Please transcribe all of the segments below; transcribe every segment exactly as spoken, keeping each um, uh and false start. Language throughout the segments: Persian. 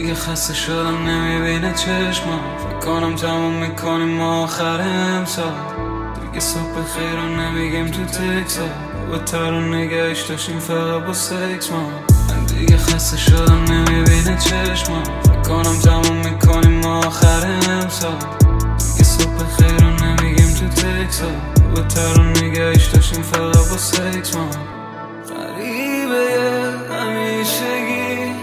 دیگه خسته شدم نمیبینه چشمم. فکر کنم تموم میکنیم ما آخر امسال. دیگه صبح خیر رو نمیگیم تو تکسا، با تر نگهش داشتیم فقط با سکس ما. من دیگه خسته شدم نمیبینه چشمم. فکر کنم تموم میکنیم ما آخر امسال. دیگه صبح خیر رو نمیگیم تو تکسا، با تر نگهش داشتیم فقط با سکس ما. غریبه همیشگی،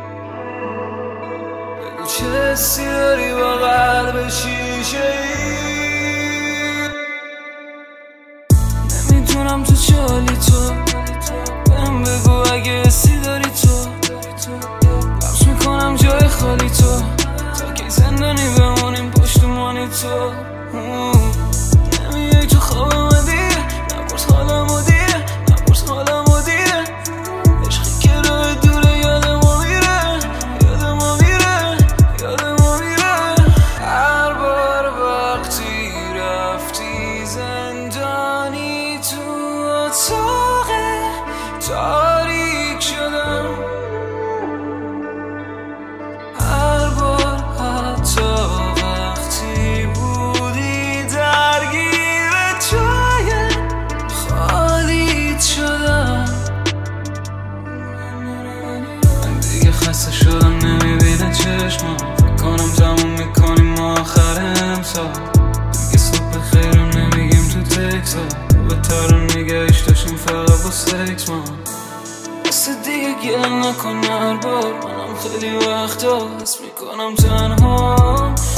بگو چه حسی داری با قلب شیشه ای. نمیدونم تو چه حالی تو، بهم بگو اگه حسی داری تو. لبس میکنم جای خالی تو، تا که زندانی بمونیم پشتمانی تو. نمیای تو خوابم دیگه، نپرس حالمو دیگه، نپرس حالمو دیگه. عشقی که راه دوره یادمو میره، یادمو میره، یادمو میره. هر بار وقتی رفتی زندانی تو اتاق تاریک شدم. هر بار حتی وقتی بودی درگیر جای خالیت شدم. من دیگه خسته شدم نمیبینه چشمم. فکر کنم تموم میکنیم ما آخر امسال. دیگه صبح خیر رو نمیگیم تو تکسا، با تر نگهش داشتیم فقط با سکس ما. بسه دیگه گل نکن هر بار، منم خیلی وقتا حس میکنم تنها.